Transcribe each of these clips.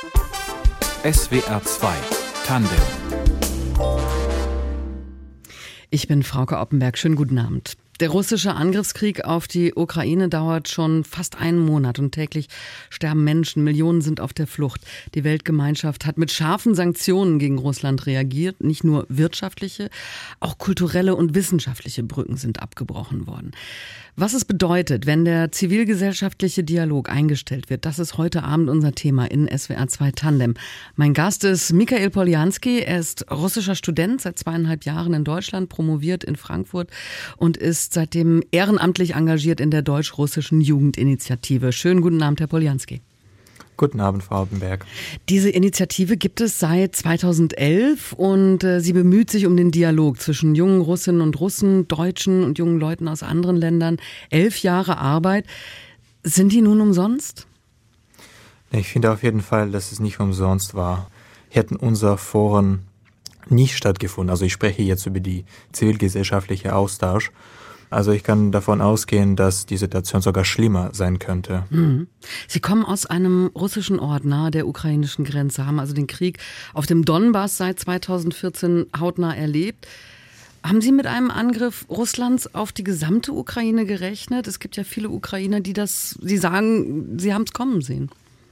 SWR 2 Tandem. Ich bin Frauke Oppenberg. Schönen guten Abend. Der russische Angriffskrieg auf die Ukraine dauert schon fast einen Monat und täglich sterben Menschen, Millionen sind auf der Flucht. Die Weltgemeinschaft hat mit scharfen Sanktionen gegen Russland reagiert. Nicht nur wirtschaftliche, auch kulturelle und wissenschaftliche Brücken sind abgebrochen worden. Was es bedeutet, wenn der zivilgesellschaftliche Dialog eingestellt wird, das ist heute Abend unser Thema in SWR 2 Tandem. Mein Gast ist Mikhail Poljanski. Er ist russischer Student, seit 2,5 Jahren in Deutschland, promoviert in Frankfurt und ist seitdem ehrenamtlich engagiert in der deutsch-russischen Jugendinitiative. Schönen guten Abend, Herr Poljanski. Guten Abend, Frau Oppenberg. Diese Initiative gibt es seit 2011 und sie bemüht sich um den Dialog zwischen jungen Russinnen und Russen, Deutschen und jungen Leuten aus anderen Ländern. 11 Jahre Arbeit. Sind die nun umsonst? Ich finde auf jeden Fall, dass es nicht umsonst war. Hätten unsere Foren nicht stattgefunden, also ich spreche jetzt über die zivilgesellschaftliche Austausch, also ich kann davon ausgehen, dass die Situation sogar schlimmer sein könnte. Sie kommen aus einem russischen Ort nahe der ukrainischen Grenze, haben also den Krieg auf dem Donbass seit 2014 hautnah erlebt. Haben Sie mit einem Angriff Russlands auf die gesamte Ukraine gerechnet? Es gibt ja viele Ukrainer, die sagen, sie haben es kommen sehen.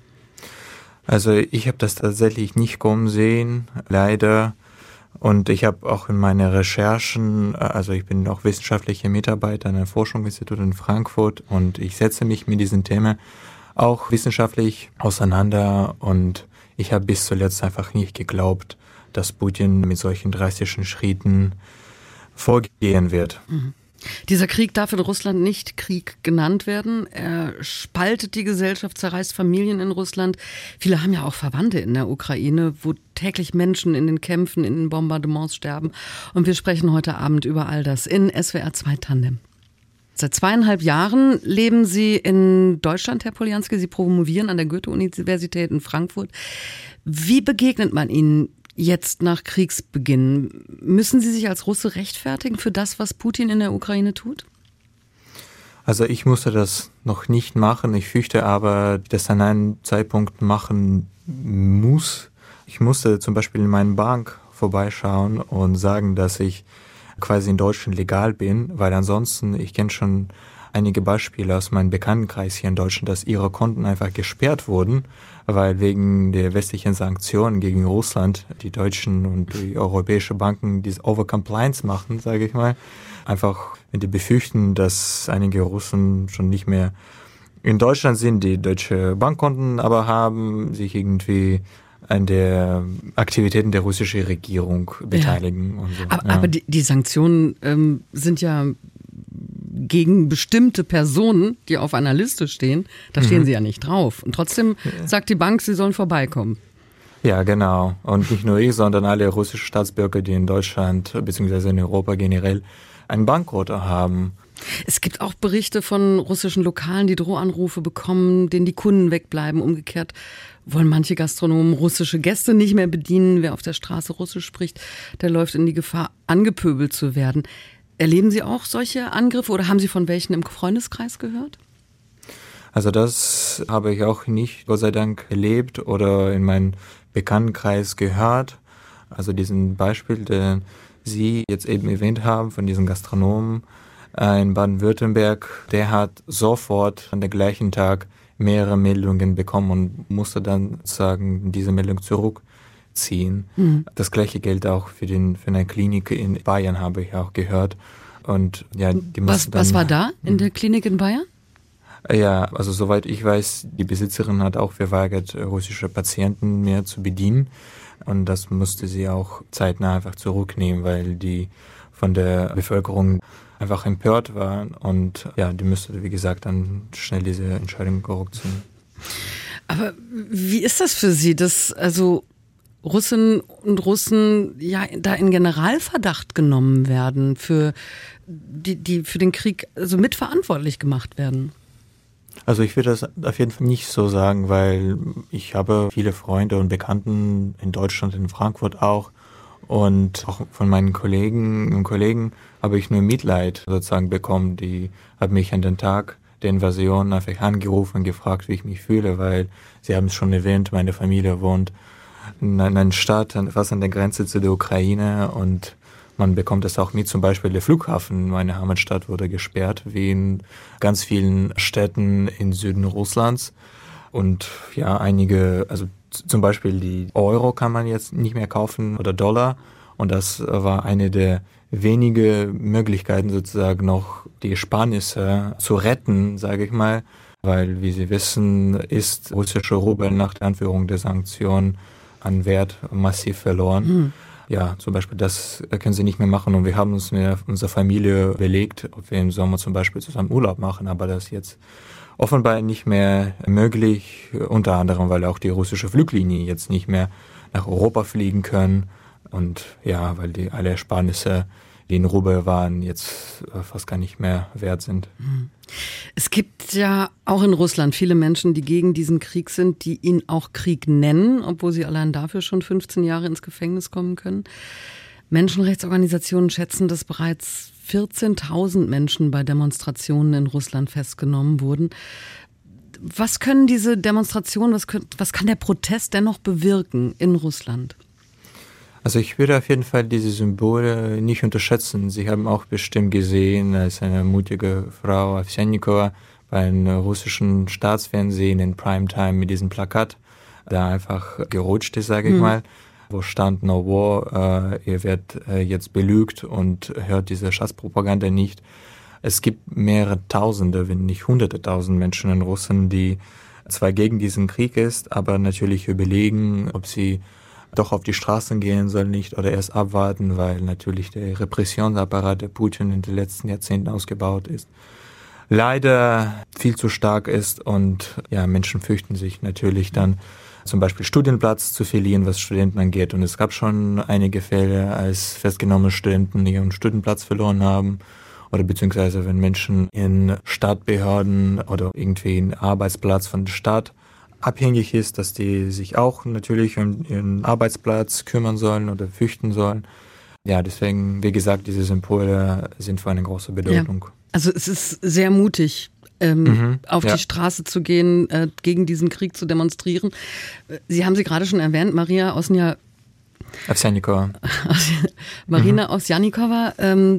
Also ich habe das tatsächlich nicht kommen sehen, leider. Und ich habe auch in meinen Recherchen, also ich bin auch wissenschaftlicher Mitarbeiter an einem Forschungsinstitut in Frankfurt und ich setze mich mit diesen Themen auch wissenschaftlich auseinander und ich habe bis zuletzt einfach nicht geglaubt, dass Putin mit solchen drastischen Schritten vorgehen wird. Dieser Krieg darf in Russland nicht Krieg genannt werden. Er spaltet die Gesellschaft, zerreißt Familien in Russland. Viele haben ja auch Verwandte in der Ukraine, wo täglich Menschen in den Kämpfen, in den Bombardements sterben. Und wir sprechen heute Abend über all das in SWR 2 Tandem. Seit 2,5 Jahren leben Sie in Deutschland, Herr Poljanski. Sie promovieren an der Goethe-Universität in Frankfurt. Wie begegnet man Ihnen jetzt nach Kriegsbeginn? Müssen Sie sich als Russe rechtfertigen für das, was Putin in der Ukraine tut? Also ich musste das noch nicht machen. Ich fürchte aber, dass an einem Zeitpunkt machen muss. Ich musste zum Beispiel in meiner Bank vorbeischauen und sagen, dass ich quasi in Deutschland legal bin, weil ansonsten, ich kenne schon einige Beispiele aus meinem Bekanntenkreis hier in Deutschland, dass ihre Konten einfach gesperrt wurden, weil wegen der westlichen Sanktionen gegen Russland die deutschen und die europäischen Banken diese Overcompliance machen, sage ich mal. Einfach, wenn die befürchten, dass einige Russen schon nicht mehr in Deutschland sind, die deutsche Bankkonten aber haben, sich irgendwie an der Aktivitäten der russischen Regierung beteiligen. Ja. Und so. Aber die Sanktionen sind ja gegen bestimmte Personen, die auf einer Liste stehen, da stehen sie ja nicht drauf. Und trotzdem sagt die Bank, sie sollen vorbeikommen. Ja, genau. Und nicht nur ich, sondern alle russischen Staatsbürger, die in Deutschland bzw. in Europa generell ein Bankkonto haben. Es gibt auch Berichte von russischen Lokalen, die Drohanrufe bekommen, denen die Kunden wegbleiben. Umgekehrt wollen manche Gastronomen russische Gäste nicht mehr bedienen. Wer auf der Straße Russisch spricht, der läuft in die Gefahr, angepöbelt zu werden. Erleben Sie auch solche Angriffe oder haben Sie von welchen im Freundeskreis gehört? Also das habe ich auch nicht, Gott sei Dank, erlebt oder in meinem Bekanntenkreis gehört. Also diesen Beispiel, den Sie jetzt eben erwähnt haben, von diesem Gastronomen in Baden-Württemberg, der hat sofort an dem gleichen Tag mehrere Meldungen bekommen und musste dann sozusagen diese Meldung zurückziehen. Das gleiche gilt auch für eine Klinik in Bayern, habe ich auch gehört. Und ja, die was war da in der Klinik in Bayern? Ja, also soweit ich weiß, die Besitzerin hat auch verweigert, russische Patienten mehr zu bedienen. Und das musste sie auch zeitnah einfach zurücknehmen, weil die von der Bevölkerung einfach empört waren. Und ja, die müsste, wie gesagt, dann schnell diese Entscheidung zurückziehen. Aber wie ist das für Sie, dass also Russinnen und Russen ja da in Generalverdacht genommen werden, für die für den Krieg also mitverantwortlich gemacht werden? Also ich würde das auf jeden Fall nicht so sagen, weil ich habe viele Freunde und Bekannten in Deutschland, in Frankfurt auch. Und auch von meinen Kolleginnen und Kollegen habe ich nur Mitleid sozusagen bekommen. Die haben mich an den Tag der Invasion einfach angerufen und gefragt, wie ich mich fühle, weil Sie haben es schon erwähnt, meine Familie wohnt in einer Stadt fast an der Grenze zu der Ukraine und man bekommt es auch mit, zum Beispiel der Flughafen, meine Heimatstadt wurde gesperrt, wie in ganz vielen Städten im Süden Russlands. Und ja, einige, also zum Beispiel die Euro kann man jetzt nicht mehr kaufen oder Dollar. Und das war eine der wenigen Möglichkeiten sozusagen noch die Ersparnisse zu retten, sage ich mal. Weil, wie Sie wissen, ist russische Rubel nach der Anführung der Sanktionen an Wert massiv verloren. Ja, zum Beispiel das können sie nicht mehr machen und wir haben uns mit unserer Familie überlegt, ob wir im Sommer zum Beispiel zusammen Urlaub machen, aber das ist jetzt offenbar nicht mehr möglich, unter anderem, weil auch die russische Fluglinie jetzt nicht mehr nach Europa fliegen können und ja, weil die alle Ersparnisse, die in Rubel waren, jetzt fast gar nicht mehr wert sind. Es gibt ja auch in Russland viele Menschen, die gegen diesen Krieg sind, die ihn auch Krieg nennen, obwohl sie allein dafür schon 15 Jahre ins Gefängnis kommen können. Menschenrechtsorganisationen schätzen, dass bereits 14.000 Menschen bei Demonstrationen in Russland festgenommen wurden. Was können diese Demonstrationen, was kann der Protest dennoch bewirken in Russland? Also ich würde auf jeden Fall diese Symbole nicht unterschätzen. Sie haben auch bestimmt gesehen, als eine mutige Frau Ovsyannikova bei einem russischen Staatsfernsehen in Primetime mit diesem Plakat da einfach gerutscht ist, sage ich mal, wo stand No War, ihr werdet jetzt belügt und hört diese Schatzpropaganda nicht. Es gibt mehrere Tausende, wenn nicht Hunderte tausend Menschen in Russland, die zwar gegen diesen Krieg ist, aber natürlich überlegen, ob sie doch auf die Straßen gehen soll nicht oder erst abwarten, weil natürlich der Repressionsapparat der Putin in den letzten Jahrzehnten ausgebaut ist. Leider viel zu stark ist und ja, Menschen fürchten sich natürlich dann zum Beispiel Studienplatz zu verlieren, was Studenten angeht. Und es gab schon einige Fälle, als festgenommene Studenten ihren Studienplatz verloren haben oder beziehungsweise wenn Menschen in Stadtbehörden oder irgendwie einen Arbeitsplatz von der Stadt abhängig ist, dass die sich auch natürlich um ihren Arbeitsplatz kümmern sollen oder fürchten sollen. Ja, deswegen, wie gesagt, diese Symbole sind von einer großen Bedeutung. Ja. Also es ist sehr mutig, auf die Straße zu gehen, gegen diesen Krieg zu demonstrieren. Sie haben sie gerade schon erwähnt, Marina Ovsyannikova. Ovsyannikova,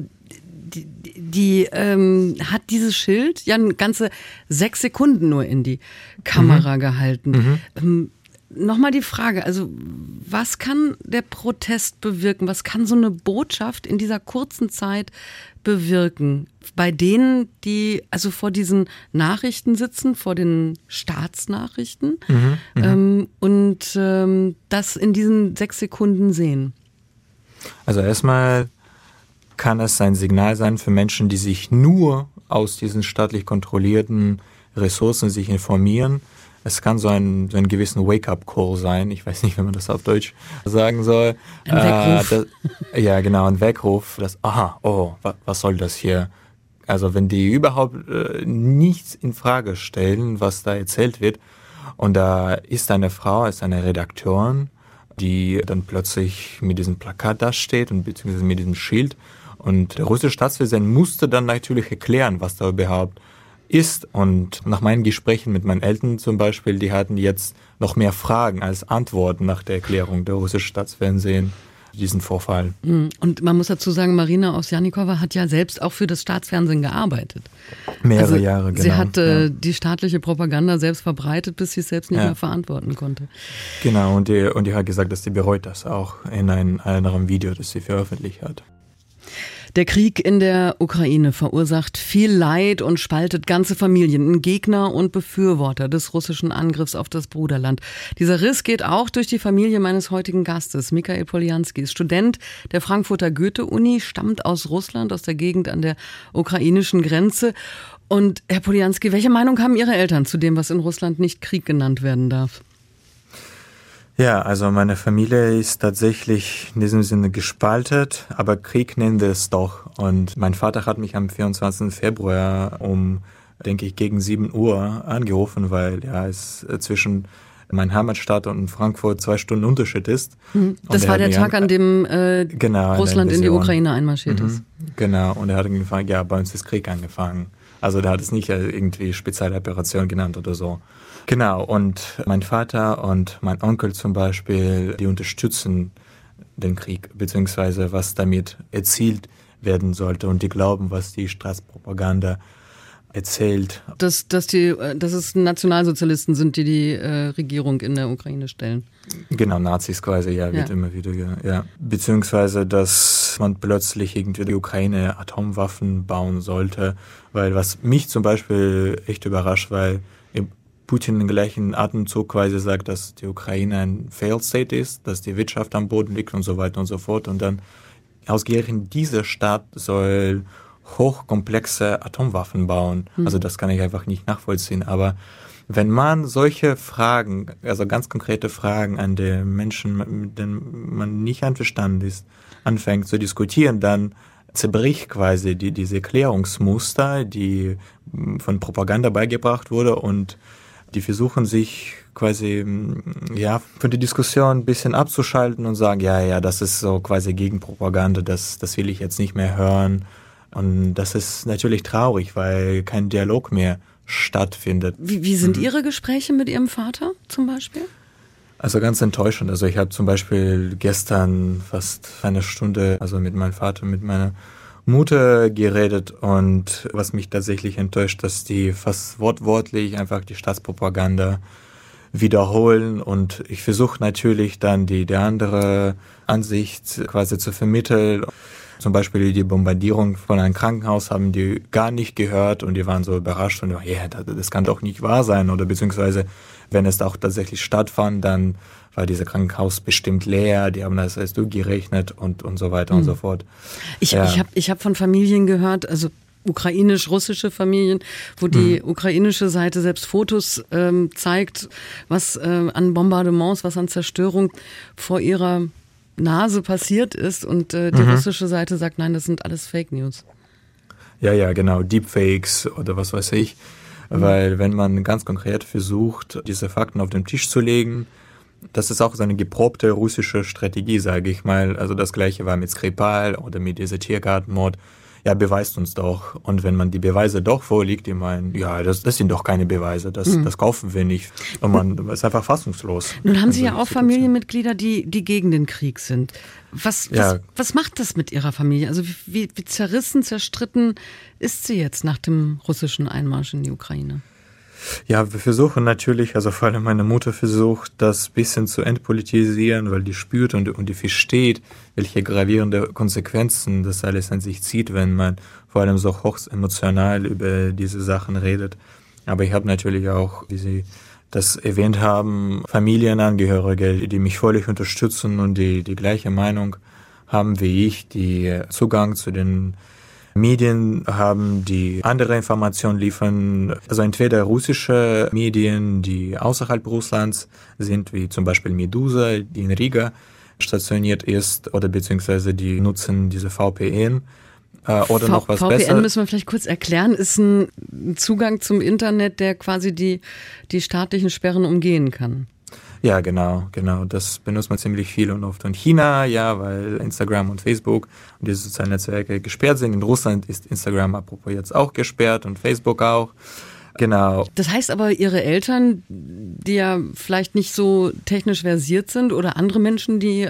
die hat dieses Schild ja ganze 6 Sekunden nur in die Kamera gehalten. Nochmal die Frage, also was kann der Protest bewirken? Was kann so eine Botschaft in dieser kurzen Zeit bewirken? Bei denen, die also vor diesen Nachrichten sitzen, vor den Staatsnachrichten und das in diesen 6 Sekunden sehen? Also erstmal kann es ein Signal sein für Menschen, die sich nur aus diesen staatlich kontrollierten Ressourcen sich informieren. Es kann so ein gewissen Wake-up-Call sein. Ich weiß nicht, wie man das auf Deutsch sagen soll. Ein Weckruf. Ja, genau, ein Weckruf. Was soll das hier? Also wenn die überhaupt nichts in Frage stellen, was da erzählt wird, und da ist eine Frau, ist eine Redakteurin, die dann plötzlich mit diesem Plakat da steht und beziehungsweise mit diesem Schild. Und der russische Staatsfernsehen musste dann natürlich erklären, was da überhaupt ist. Und nach meinen Gesprächen mit meinen Eltern zum Beispiel, die hatten jetzt noch mehr Fragen als Antworten nach der Erklärung der russischen Staatsfernsehen diesen Vorfall. Und man muss dazu sagen, Marina Ovsyannikova hat ja selbst auch für das Staatsfernsehen gearbeitet. Mehrere Jahre, genau. Sie hat die staatliche Propaganda selbst verbreitet, bis sie es selbst nicht mehr verantworten konnte. Genau, und die hat gesagt, dass sie bereut das auch in einem anderen Video, das sie veröffentlicht hat. Der Krieg in der Ukraine verursacht viel Leid und spaltet ganze Familien in Gegner und Befürworter des russischen Angriffs auf das Bruderland. Dieser Riss geht auch durch die Familie meines heutigen Gastes. Michael Poljanski ist Student der Frankfurter Goethe-Uni, stammt aus Russland, aus der Gegend an der ukrainischen Grenze. Und Herr Poljanski, welche Meinung haben Ihre Eltern zu dem, was in Russland nicht Krieg genannt werden darf? Ja, also meine Familie ist tatsächlich in diesem Sinne gespaltet, aber Krieg nennen wir es doch. Und mein Vater hat mich am 24. Februar denke ich, gegen 7 Uhr angerufen, weil es zwischen meiner Heimatstadt und Frankfurt 2 Stunden Unterschied ist. Das war der Tag, an dem Russland in die Ukraine einmarschiert ist. Genau, und er hat gefragt, bei uns ist Krieg angefangen. Also der hat es nicht irgendwie Spezialoperation genannt oder so. Genau, und mein Vater und mein Onkel zum Beispiel, die unterstützen den Krieg, beziehungsweise was damit erzielt werden sollte. Und die glauben, was die Staatspropaganda erzählt. Dass es Nationalsozialisten sind, die Regierung in der Ukraine stellen. Genau, Nazis quasi, ja, wird immer wieder, ja. Beziehungsweise, dass man plötzlich irgendwie die Ukraine Atomwaffen bauen sollte, weil was mich zum Beispiel echt überrascht, weil Putin im gleichen Atemzug quasi sagt, dass die Ukraine ein Failed State ist, dass die Wirtschaft am Boden liegt und so weiter und so fort. Und dann ausgerechnet diese Stadt soll hochkomplexe Atomwaffen bauen. Also das kann ich einfach nicht nachvollziehen. Aber wenn man solche Fragen, also ganz konkrete Fragen an die Menschen, mit denen man nicht einverstanden ist, anfängt zu diskutieren, dann zerbricht quasi diese Erklärungsmuster, die von Propaganda beigebracht wurde, und die versuchen sich quasi, von der Diskussion ein bisschen abzuschalten und sagen, das ist so quasi Gegenpropaganda, das will ich jetzt nicht mehr hören. Und das ist natürlich traurig, weil kein Dialog mehr stattfindet. Wie sind Ihre Gespräche mit Ihrem Vater zum Beispiel? Also ganz enttäuschend. Also ich habe zum Beispiel gestern fast eine Stunde mit meinem Vater, mit meiner Mutter geredet, und was mich tatsächlich enttäuscht, dass die fast wortwörtlich einfach die Staatspropaganda wiederholen, und ich versuche natürlich dann die andere Ansicht quasi zu vermitteln. Zum Beispiel die Bombardierung von einem Krankenhaus haben die gar nicht gehört, und die waren so überrascht und das kann doch nicht wahr sein, oder beziehungsweise wenn es auch tatsächlich stattfand, dann war dieses Krankenhaus bestimmt leer, die haben das erst durchgerechnet und so weiter und so fort. Ich hab von Familien gehört, also ukrainisch-russische Familien, wo die ukrainische Seite selbst Fotos zeigt, was an Bombardements, was an Zerstörung vor ihrer Nase passiert ist, und die russische Seite sagt, nein, das sind alles Fake News. Ja, genau, Deepfakes oder was weiß ich. Weil wenn man ganz konkret versucht, diese Fakten auf den Tisch zu legen, das ist auch so eine geprobte russische Strategie, sage ich mal. Also das Gleiche war mit Skripal oder mit dieser Tiergartenmord. Ja, beweist uns doch. Und wenn man die Beweise doch vorliegt, die meinen, das sind doch keine Beweise, das kaufen wir nicht. Und man ist einfach fassungslos. Nun haben Sie ja auch Familienmitglieder, die gegen den Krieg sind. Was macht das mit Ihrer Familie? Also wie zerrissen, zerstritten ist sie jetzt nach dem russischen Einmarsch in die Ukraine? Ja, wir versuchen natürlich, also vor allem meine Mutter versucht, das ein bisschen zu entpolitisieren, weil die spürt und die versteht, welche gravierende Konsequenzen das alles an sich zieht, wenn man vor allem so hoch emotional über diese Sachen redet. Aber ich habe natürlich auch, wie Sie das erwähnt haben, Familienangehörige, die mich völlig unterstützen und die gleiche Meinung haben wie ich, die Zugang zu den Medien haben, die andere Informationen liefern, also entweder russische Medien, die außerhalb Russlands sind, wie zum Beispiel Medusa, die in Riga stationiert ist, oder beziehungsweise die nutzen diese VPN. Oder noch was besser. VPN müssen wir vielleicht kurz erklären, ist ein Zugang zum Internet, der quasi die staatlichen Sperren umgehen kann. Ja, genau. Das benutzt man ziemlich viel und oft in China, weil Instagram und Facebook und diese sozialen Netzwerke gesperrt sind. In Russland ist Instagram apropos jetzt auch gesperrt und Facebook auch. Genau. Das heißt aber, Ihre Eltern, die ja vielleicht nicht so technisch versiert sind, oder andere Menschen, die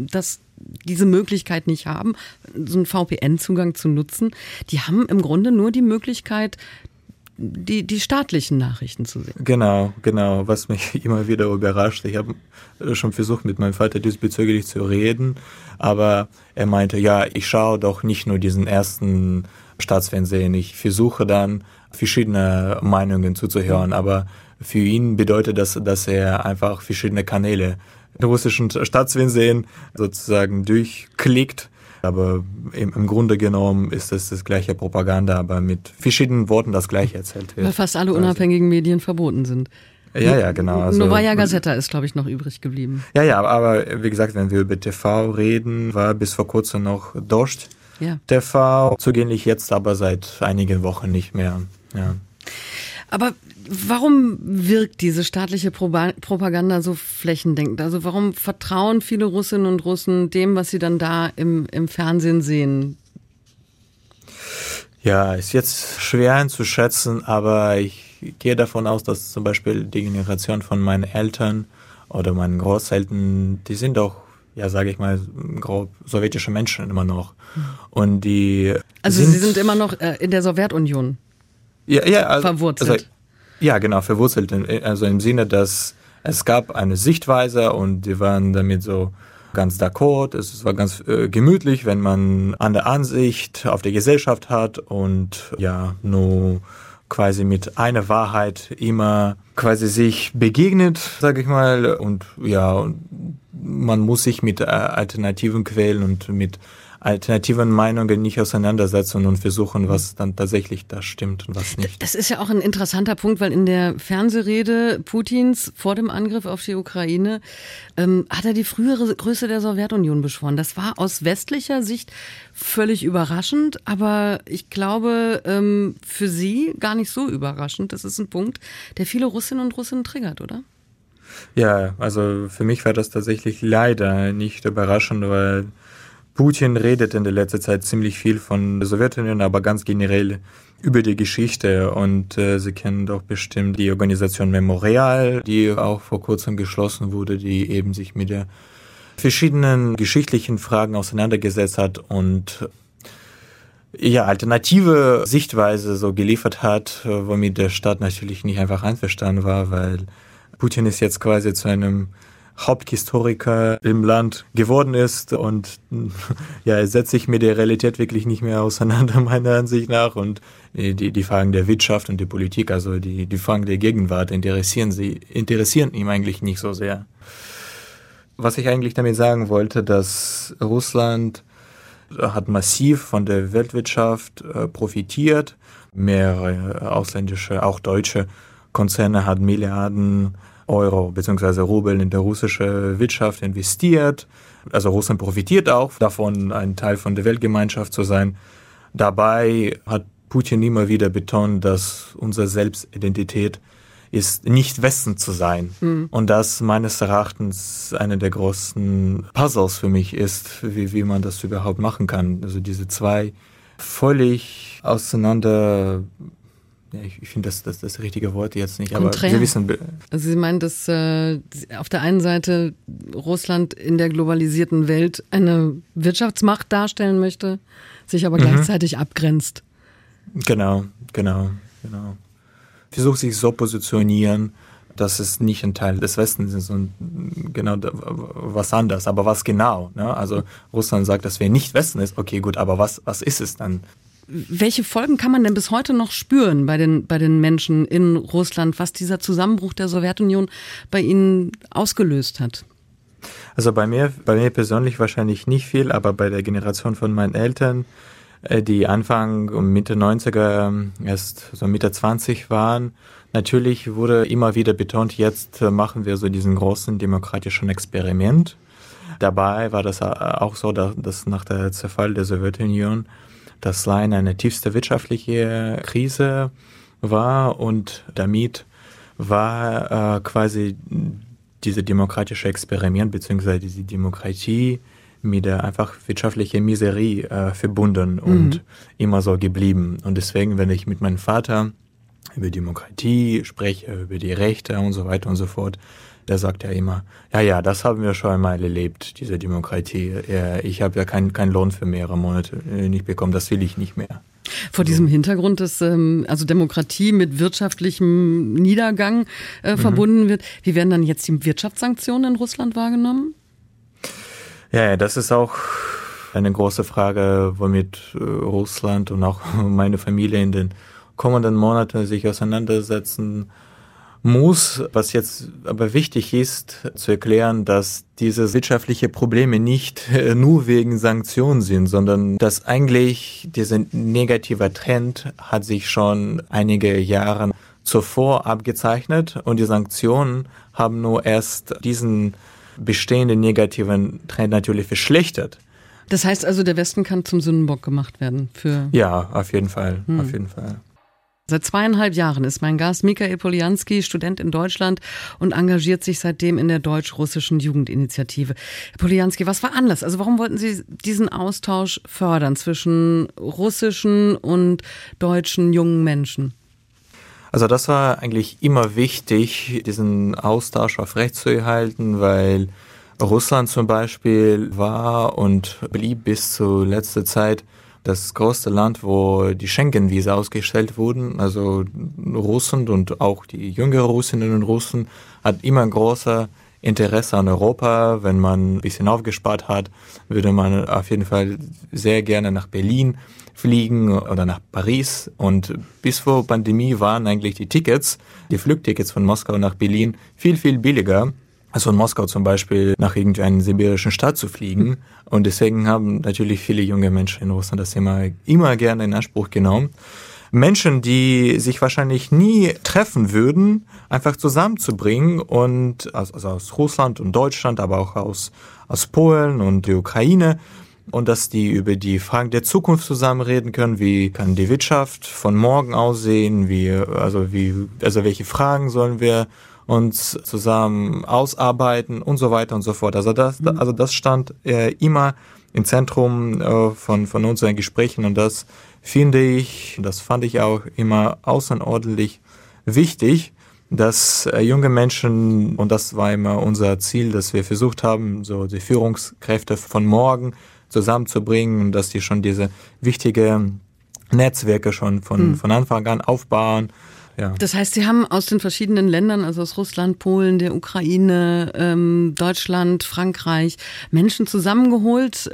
diese Möglichkeit nicht haben, so einen VPN-Zugang zu nutzen, die haben im Grunde nur die Möglichkeit, die staatlichen Nachrichten zu sehen. Genau, was mich immer wieder überrascht. Ich habe schon versucht, mit meinem Vater diesbezüglich zu reden, aber er meinte, ich schaue doch nicht nur diesen ersten Staatsfernsehen, ich versuche dann verschiedene Meinungen zuzuhören, aber für ihn bedeutet das, dass er einfach verschiedene Kanäle im russischen Staatsfernsehen sozusagen durchklickt. Aber im Grunde genommen ist es das gleiche Propaganda, aber mit verschiedenen Worten das Gleiche erzählt wird. Weil fast alle unabhängigen Medien verboten sind. Ja, genau. Also, Novaya Gazeta ist, glaube ich, noch übrig geblieben. Ja, aber wie gesagt, wenn wir über TV reden, war bis vor kurzem noch Dost TV zugänglich, jetzt aber seit einigen Wochen nicht mehr. Ja. Aber warum wirkt diese staatliche Propaganda so flächendeckend? Also warum vertrauen viele Russinnen und Russen dem, was sie dann da im Fernsehen sehen? Ja, ist jetzt schwer einzuschätzen, aber ich gehe davon aus, dass zum Beispiel die Generation von meinen Eltern oder meinen Großeltern, die sind auch, ja, sage ich mal, grob sowjetische Menschen immer noch. Und die also Sie sind immer noch in der Sowjetunion verwurzelt? Also, ja, genau, verwurzelt. Also im Sinne, dass es gab eine Sichtweise und die waren damit so ganz d'accord. Es war ganz gemütlich, wenn man eine Ansicht auf die Gesellschaft hat und ja, nur quasi mit einer Wahrheit immer quasi sich begegnet, sage ich mal. Und ja, man muss sich mit alternativen Quellen und mit alternativen Meinungen nicht auseinandersetzen und versuchen, was dann tatsächlich da stimmt und was nicht. Das ist ja auch ein interessanter Punkt, weil in der Fernsehrede Putins vor dem Angriff auf die Ukraine hat er die frühere Größe der Sowjetunion beschworen. Das war aus westlicher Sicht völlig überraschend, aber ich glaube für Sie gar nicht so überraschend. Das ist ein Punkt, der viele Russinnen und Russen triggert, oder? Ja, also für mich war das tatsächlich leider nicht überraschend, weil Putin redet in der letzten Zeit ziemlich viel von der Sowjetunion, aber ganz generell über die Geschichte. Und Sie kennen doch bestimmt die Organisation Memorial, die auch vor kurzem geschlossen wurde, die eben sich mit der verschiedenen geschichtlichen Fragen auseinandergesetzt hat und ja, alternative Sichtweise so geliefert hat, womit der Staat natürlich nicht einfach einverstanden war, weil Putin ist jetzt quasi zu einem Haupthistoriker im Land geworden ist und ja, er setzt sich mit der Realität wirklich nicht mehr auseinander, meiner Ansicht nach. Und die Fragen der Wirtschaft und der Politik, also die Fragen der Gegenwart interessieren ihn eigentlich nicht so sehr. Was ich eigentlich damit sagen wollte, dass Russland hat massiv von der Weltwirtschaft profitiert. Mehrere ausländische, auch deutsche Konzerne haben Milliarden Euro bzw. Rubel in der russische Wirtschaft investiert. Also Russland profitiert auch davon, ein Teil von der Weltgemeinschaft zu sein. Dabei hat Putin immer wieder betont, dass unsere Selbstidentität ist, nicht Westen zu sein. Mhm. Und das meines Erachtens einer der großen Puzzles für mich ist, wie man das überhaupt machen kann. Also diese zwei völlig auseinander. Ja, ich finde das richtige Wort jetzt nicht, aber wir wissen. Also Sie meinen, dass auf der einen Seite Russland in der globalisierten Welt eine Wirtschaftsmacht darstellen möchte, sich aber gleichzeitig abgrenzt. Genau. Versucht sich so positionieren, dass es nicht ein Teil des Westens ist und genau was anderes. Aber was genau? Ne? Also Russland sagt, dass wir nicht Westen ist. Okay, gut, aber was ist es dann? Welche Folgen kann man denn bis heute noch spüren bei den Menschen in Russland, was dieser Zusammenbruch der Sowjetunion bei ihnen ausgelöst hat? Also bei mir persönlich wahrscheinlich nicht viel, aber bei der Generation von meinen Eltern, die Anfang und Mitte 90er, erst so Mitte 20 waren, natürlich wurde immer wieder betont, jetzt machen wir so diesen großen demokratischen Experiment. Dabei war das auch so, dass nach der Zerfall der Sowjetunion das leider eine tiefste wirtschaftliche Krise war und damit war quasi diese demokratische Experiment bzw. diese Demokratie mit der einfach wirtschaftlichen Miserie verbunden und immer so geblieben. Und deswegen, wenn ich mit meinem Vater über Demokratie spreche, über die Rechte und so weiter und so fort, der sagt ja immer, ja, das haben wir schon einmal erlebt, diese Demokratie. Ich habe ja keinen Lohn für mehrere Monate nicht bekommen, das will ich nicht mehr. Vor diesem Hintergrund, dass also Demokratie mit wirtschaftlichem Niedergang verbunden wird, wie werden dann jetzt die Wirtschaftssanktionen in Russland wahrgenommen? Ja, das ist auch eine große Frage, womit Russland und auch meine Familie in den kommenden Monaten sich auseinandersetzen muss. Was jetzt aber wichtig ist, zu erklären, dass diese wirtschaftlichen Probleme nicht nur wegen Sanktionen sind, sondern dass eigentlich dieser negative Trend hat sich schon einige Jahre zuvor abgezeichnet und die Sanktionen haben nur erst diesen bestehenden negativen Trend natürlich verschlechtert. Das heißt also, der Westen kann zum Sündenbock gemacht werden für... Ja, auf jeden Fall, auf jeden Fall. Seit 2,5 Jahren ist mein Gast Mikhail Poljanski, Student in Deutschland und engagiert sich seitdem in der deutsch-russischen Jugendinitiative. Herr Poljanski, was war Anlass? Also warum wollten Sie diesen Austausch fördern zwischen russischen und deutschen jungen Menschen? Also das war eigentlich immer wichtig, diesen Austausch aufrechtzuerhalten, weil Russland zum Beispiel war und blieb bis zur letzten Zeit das größte Land, wo die Schengen-Visa ausgestellt wurden. Also Russen und auch die jüngeren Russinnen und Russen hat immer ein großer Interesse an Europa. Wenn man ein bisschen aufgespart hat, würde man auf jeden Fall sehr gerne nach Berlin fliegen oder nach Paris. Und bis vor Pandemie waren eigentlich die Flugtickets von Moskau nach Berlin viel, viel billiger. Also in Moskau zum Beispiel nach irgendeiner sibirischen Stadt zu fliegen. Und deswegen haben natürlich viele junge Menschen in Russland das immer gerne in Anspruch genommen. Menschen, die sich wahrscheinlich nie treffen würden, einfach zusammenzubringen und also aus Russland und Deutschland, aber auch aus Polen und der Ukraine. Und dass die über die Fragen der Zukunft zusammen reden können. Wie kann die Wirtschaft von morgen aussehen? Welche Fragen sollen wir uns zusammen ausarbeiten und so weiter und so fort. Also das stand immer im Zentrum von unseren Gesprächen und das fand ich auch immer außerordentlich wichtig, dass junge Menschen, und das war immer unser Ziel, dass wir versucht haben, so die Führungskräfte von morgen zusammenzubringen und dass die schon diese wichtige Netzwerke schon von Anfang an aufbauen. Ja. Das heißt, Sie haben aus den verschiedenen Ländern, also aus Russland, Polen, der Ukraine, Deutschland, Frankreich, Menschen zusammengeholt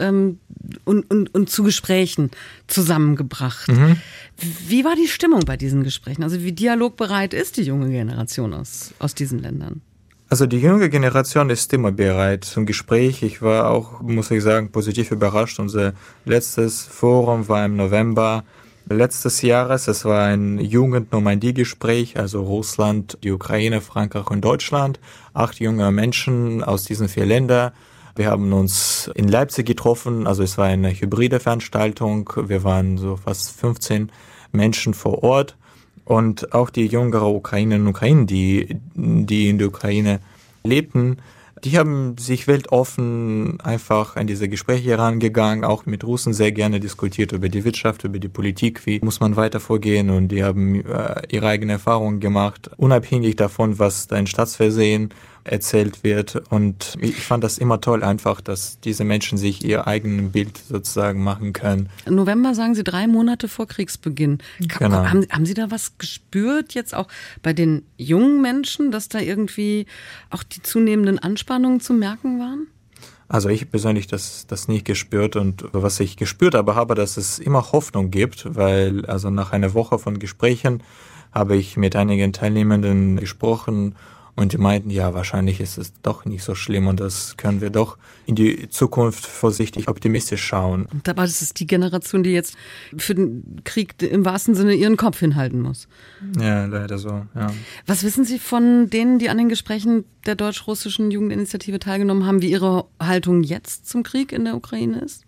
und zu Gesprächen zusammengebracht. Mhm. Wie war die Stimmung bei diesen Gesprächen? Also wie dialogbereit ist die junge Generation aus diesen Ländern? Also die junge Generation ist immer bereit zum Gespräch. Ich war auch, muss ich sagen, positiv überrascht. Unser letztes Forum war im November letztes Jahres. Es war ein Jugend-Normandie-Gespräch, also Russland, die Ukraine, Frankreich und Deutschland. 8 junge Menschen aus diesen 4 Ländern. Wir haben uns in Leipzig getroffen, also es war eine hybride Veranstaltung. Wir waren so fast 15 Menschen vor Ort. Und auch die jüngeren Ukrainerinnen und Ukrainer, die in der Ukraine lebten, die haben sich weltoffen einfach an diese Gespräche herangegangen, auch mit Russen sehr gerne diskutiert über die Wirtschaft, über die Politik, wie muss man weiter vorgehen, und die haben ihre eigenen Erfahrungen gemacht, unabhängig davon, was da in Staatsfernsehen erzählt wird. Und ich fand das immer toll einfach, dass diese Menschen sich ihr eigenes Bild sozusagen machen können. November, sagen Sie, 3 Monate vor Kriegsbeginn. Genau. Haben Sie da was gespürt, jetzt auch bei den jungen Menschen, dass da irgendwie auch die zunehmenden Anspannungen zu merken waren? Also ich persönlich das nicht gespürt, und was ich gespürt habe, dass es immer Hoffnung gibt, weil also nach einer Woche von Gesprächen habe ich mit einigen Teilnehmenden gesprochen und die meinten, ja, wahrscheinlich ist es doch nicht so schlimm und das können wir doch in die Zukunft vorsichtig optimistisch schauen. Aber das ist die Generation, die jetzt für den Krieg im wahrsten Sinne ihren Kopf hinhalten muss. Ja, leider so, ja. Was wissen Sie von denen, die an den Gesprächen der deutsch-russischen Jugendinitiative teilgenommen haben, wie ihre Haltung jetzt zum Krieg in der Ukraine ist?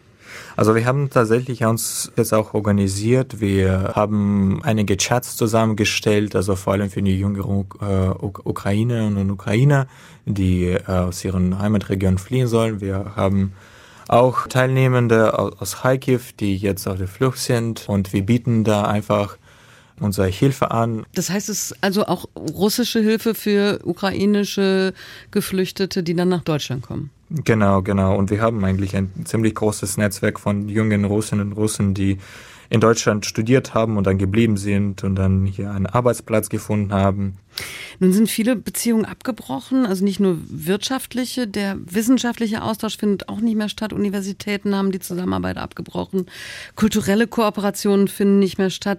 Also wir haben tatsächlich uns jetzt auch organisiert. Wir haben einige Chats zusammengestellt, also vor allem für die jüngeren Ukrainerinnen und Ukrainer, die aus ihren Heimatregionen fliehen sollen. Wir haben auch Teilnehmende aus Kharkiv, die jetzt auf der Flucht sind, und wir bieten da einfach unsere Hilfe an. Das heißt, es ist also auch russische Hilfe für ukrainische Geflüchtete, die dann nach Deutschland kommen? Genau. Und wir haben eigentlich ein ziemlich großes Netzwerk von jungen Russinnen und Russen, die in Deutschland studiert haben und dann geblieben sind und dann hier einen Arbeitsplatz gefunden haben. Nun sind viele Beziehungen abgebrochen, also nicht nur wirtschaftliche, der wissenschaftliche Austausch findet auch nicht mehr statt. Universitäten haben die Zusammenarbeit abgebrochen, kulturelle Kooperationen finden nicht mehr statt.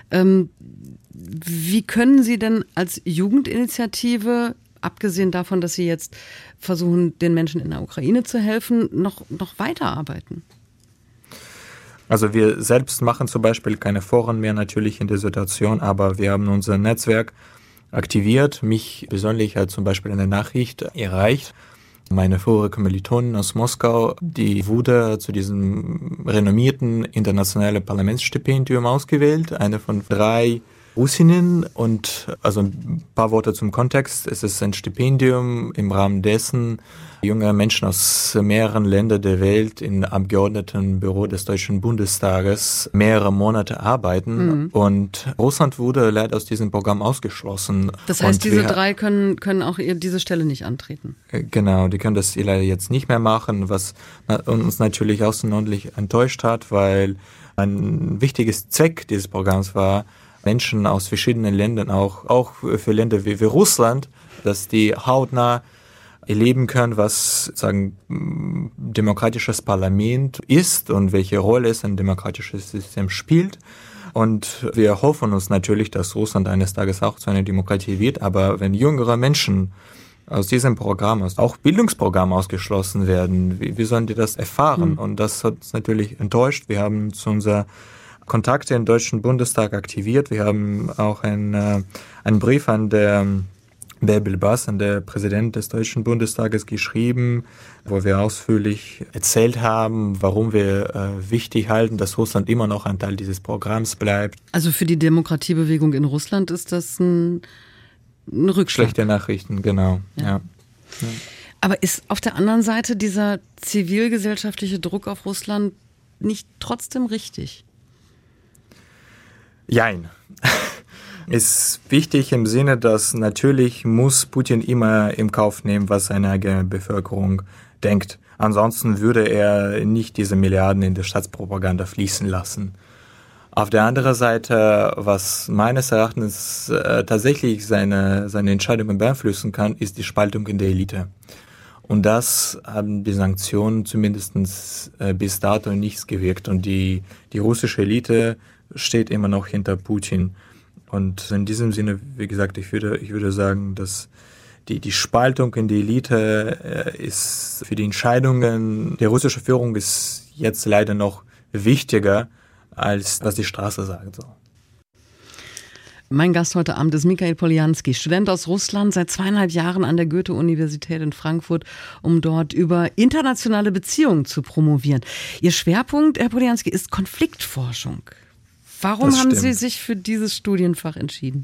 Wie können Sie denn als Jugendinitiative, abgesehen davon, dass Sie jetzt versuchen, den Menschen in der Ukraine zu helfen, noch weiterarbeiten? Also wir selbst machen zum Beispiel keine Foren mehr natürlich in der Situation, aber wir haben unser Netzwerk aktiviert. Mich persönlich hat zum Beispiel eine Nachricht erreicht Meine frühere Kommilitonin aus Moskau, die wurde zu diesem renommierten internationalen Parlamentsstipendium ausgewählt, eine von 3 Russinnen. Und also ein paar Worte zum Kontext. Es ist ein Stipendium, im Rahmen dessen junge Menschen aus mehreren Ländern der Welt im Abgeordnetenbüro des Deutschen Bundestages mehrere Monate arbeiten. Und Russland wurde leider aus diesem Programm ausgeschlossen. Das heißt, diese 3 können auch diese Stelle nicht antreten? Genau, die können das leider jetzt nicht mehr machen, was uns natürlich außerordentlich enttäuscht hat, weil ein wichtiges Zweck dieses Programms war, Menschen aus verschiedenen Ländern, auch für Länder wie Russland, dass die hautnah erleben können, was demokratisches Parlament ist und welche Rolle es ein demokratisches System spielt. Und wir hoffen uns natürlich, dass Russland eines Tages auch zu einer Demokratie wird. Aber wenn jüngere Menschen aus diesem Programm, auch Bildungsprogramm ausgeschlossen werden, wie sollen die das erfahren? Und das hat uns natürlich enttäuscht. Wir haben zu unserer Kontakte im Deutschen Bundestag aktiviert. Wir haben auch einen Brief an der Bärbel Bass, an der Präsident des Deutschen Bundestages, geschrieben, wo wir ausführlich erzählt haben, warum wir wichtig halten, dass Russland immer noch ein Teil dieses Programms bleibt. Also für die Demokratiebewegung in Russland ist das ein Rückschlag. Schlechte Nachrichten, genau. Ja. Aber ist auf der anderen Seite dieser zivilgesellschaftliche Druck auf Russland nicht trotzdem richtig? Jein. Ist wichtig im Sinne, dass natürlich muss Putin immer im Kauf nehmen, was seine eigene Bevölkerung denkt. Ansonsten würde er nicht diese Milliarden in die Staatspropaganda fließen lassen. Auf der anderen Seite, was meines Erachtens tatsächlich seine Entscheidungen beeinflussen kann, ist die Spaltung in der Elite. Und das haben die Sanktionen zumindest bis dato nichts gewirkt. Und die russische Elite steht immer noch hinter Putin. Und in diesem Sinne, wie gesagt, ich würde sagen, dass die Spaltung in die Elite ist für die Entscheidungen der russischen Führung ist jetzt leider noch wichtiger, als was die Straße sagt. So. Mein Gast heute Abend ist Mikhail Poljanski, Student aus Russland, seit 2,5 Jahren an der Goethe-Universität in Frankfurt, um dort über internationale Beziehungen zu promovieren. Ihr Schwerpunkt, Herr Poljanski, ist Konfliktforschung. Warum haben Sie sich für dieses Studienfach entschieden?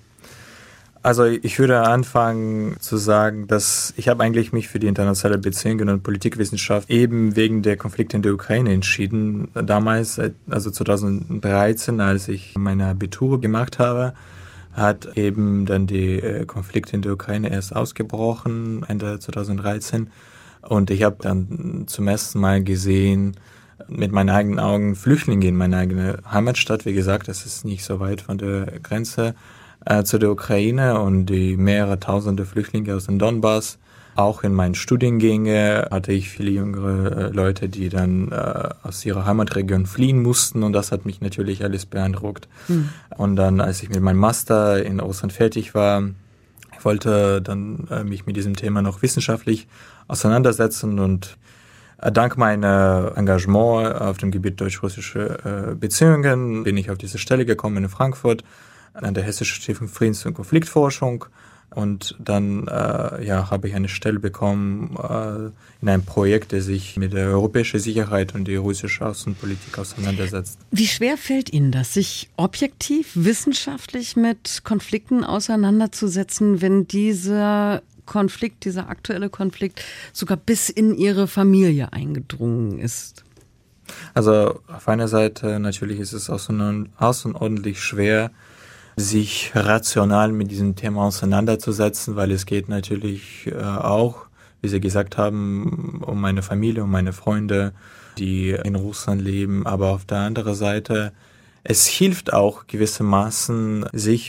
Also ich würde anfangen zu sagen, dass ich habe eigentlich mich für die internationale Beziehungen und Politikwissenschaft eben wegen der Konflikte in der Ukraine entschieden. Damals, also 2013, als ich meine Abitur gemacht habe, hat eben dann die Konflikte in der Ukraine erst ausgebrochen, Ende 2013. Und ich habe dann zum ersten Mal gesehen, mit meinen eigenen Augen Flüchtlinge in meine eigene Heimatstadt. Wie gesagt, das ist nicht so weit von der Grenze zu der Ukraine und die mehrere tausende Flüchtlinge aus dem Donbass. Auch in meinen Studiengängen hatte ich viele jüngere Leute, die dann aus ihrer Heimatregion fliehen mussten und das hat mich natürlich alles beeindruckt. Und dann, als ich mit meinem Master in Russland fertig war, ich wollte dann mich mit diesem Thema noch wissenschaftlich auseinandersetzen und dank meinem Engagement auf dem Gebiet deutsch-russische Beziehungen bin ich auf diese Stelle gekommen in Frankfurt an der Hessischen Stiftung Friedens- und Konfliktforschung und dann habe ich eine Stelle bekommen in einem Projekt, das sich mit der europäischen Sicherheit und der russischen Außenpolitik auseinandersetzt. Wie schwer fällt Ihnen das, sich objektiv, wissenschaftlich mit Konflikten auseinanderzusetzen, wenn dieser aktuelle Konflikt sogar bis in Ihre Familie eingedrungen ist? Also auf einer Seite natürlich ist es außerordentlich schwer, sich rational mit diesem Thema auseinanderzusetzen, weil es geht natürlich auch, wie Sie gesagt haben, um meine Familie, um meine Freunde, die in Russland leben. Aber auf der anderen Seite, es hilft auch gewissermaßen, sich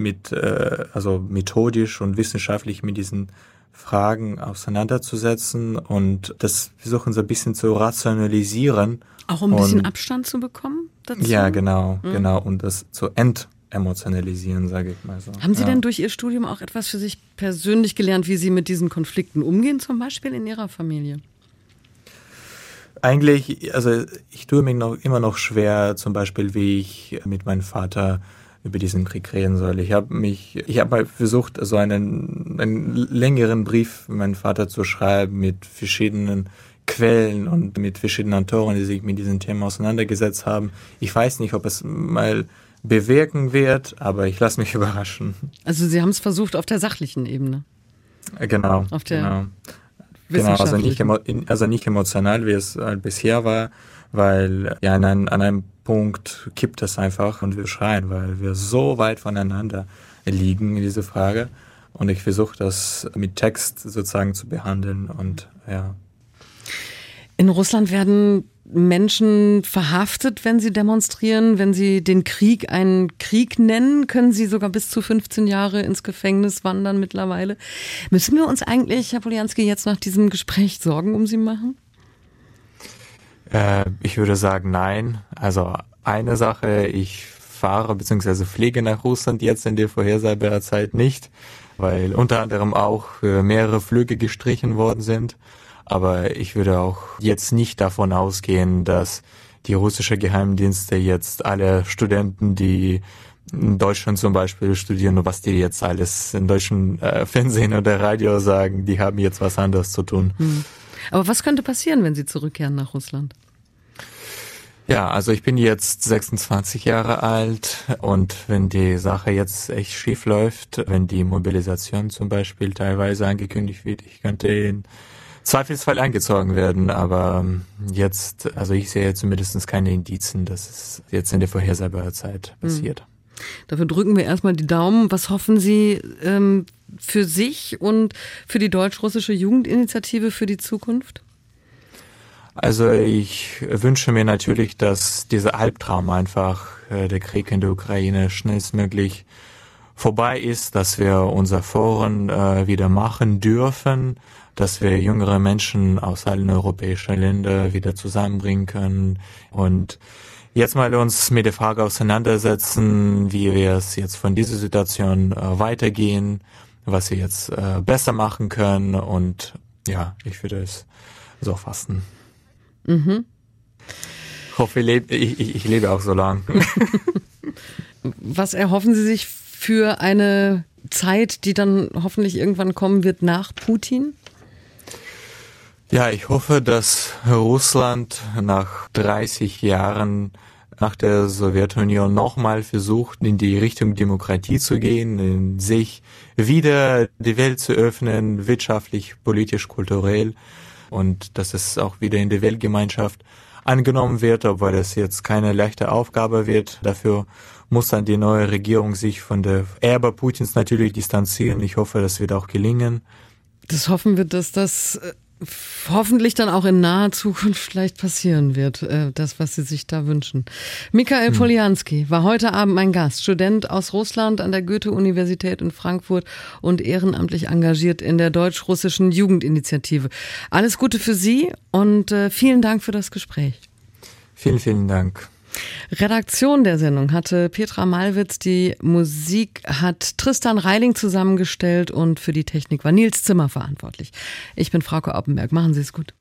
methodisch und wissenschaftlich mit diesen Fragen auseinanderzusetzen und das versuchen so ein bisschen zu rationalisieren. Auch um ein bisschen Abstand zu bekommen dazu? Ja, genau. Und das zu emotionalisieren, sage ich mal so. Haben Sie denn durch Ihr Studium auch etwas für sich persönlich gelernt, wie Sie mit diesen Konflikten umgehen, zum Beispiel in Ihrer Familie? Eigentlich, also ich tue mir immer noch schwer, zum Beispiel, wie ich mit meinem Vater über diesen Krieg reden soll. Ich habe mal versucht, so einen längeren Brief meinem Vater zu schreiben mit verschiedenen Quellen und mit verschiedenen Autoren, die sich mit diesem Thema auseinandergesetzt haben. Ich weiß nicht, ob es mal bewirken wird, aber ich lasse mich überraschen. Also Sie haben es versucht auf der sachlichen Ebene. Genau. Auf der genau, wissenschaftlichen. also nicht emotional, wie es bisher war, weil ja an einem Punkt kippt es einfach und wir schreien, weil wir so weit voneinander liegen in dieser Frage. Und ich versuche das mit Text sozusagen zu behandeln und ja. In Russland werden Menschen verhaftet, wenn sie demonstrieren, wenn sie den Krieg einen Krieg nennen, können sie sogar bis zu 15 Jahre ins Gefängnis wandern mittlerweile. Müssen wir uns eigentlich, Herr Polianski, jetzt nach diesem Gespräch Sorgen um Sie machen? Ich würde sagen, nein. Also eine Sache, ich fahre bzw. fliege nach Russland jetzt in der vorhersehbaren Zeit nicht, weil unter anderem auch mehrere Flüge gestrichen worden sind. Aber ich würde auch jetzt nicht davon ausgehen, dass die russischen Geheimdienste jetzt alle Studenten, die in Deutschland zum Beispiel studieren, und was die jetzt alles in deutschen Fernsehen oder Radio sagen, die haben jetzt was anderes zu tun. Aber was könnte passieren, wenn Sie zurückkehren nach Russland? Ja, also ich bin jetzt 26 Jahre alt und wenn die Sache jetzt echt schief läuft, wenn die Mobilisation zum Beispiel teilweise angekündigt wird, ich könnte in Zweifelsfall eingezogen werden, aber jetzt, also ich sehe zumindest keine Indizien, dass es jetzt in der vorhersehbaren Zeit passiert. Dafür drücken wir erstmal die Daumen. Was hoffen Sie für sich und für die deutsch-russische Jugendinitiative für die Zukunft? Also ich wünsche mir natürlich, dass dieser Albtraum einfach, der Krieg in der Ukraine, schnellstmöglich vorbei ist, dass wir unser Foren wieder machen dürfen, dass wir jüngere Menschen aus allen europäischen Ländern wieder zusammenbringen können und jetzt mal uns mit der Frage auseinandersetzen, wie wir es jetzt von dieser Situation weitergehen, was wir jetzt besser machen können und ja, ich würde es so fassen. Ich hoffe, ich lebe auch so lang. Was erhoffen Sie sich für eine Zeit, die dann hoffentlich irgendwann kommen wird nach Putin? Ja, ich hoffe, dass Russland nach 30 Jahren nach der Sowjetunion nochmal versucht, in die Richtung Demokratie zu gehen, in sich wieder die Welt zu öffnen, wirtschaftlich, politisch, kulturell, und dass es auch wieder in der Weltgemeinschaft angenommen wird, obwohl das jetzt keine leichte Aufgabe wird. Dafür muss dann die neue Regierung sich von der Erbe Putins natürlich distanzieren. Ich hoffe, das wird auch gelingen. Das hoffen wir, dass das hoffentlich dann auch in naher Zukunft vielleicht passieren wird, das, was Sie sich da wünschen. Michael Polianski war heute Abend mein Gast, Student aus Russland an der Goethe-Universität in Frankfurt und ehrenamtlich engagiert in der deutsch-russischen Jugendinitiative. Alles Gute für Sie und vielen Dank für das Gespräch. Vielen, vielen Dank. Redaktion der Sendung hatte Petra Malwitz, die Musik hat Tristan Reiling zusammengestellt und für die Technik war Nils Zimmer verantwortlich. Ich bin Frauke Oppenberg. Machen Sie es gut.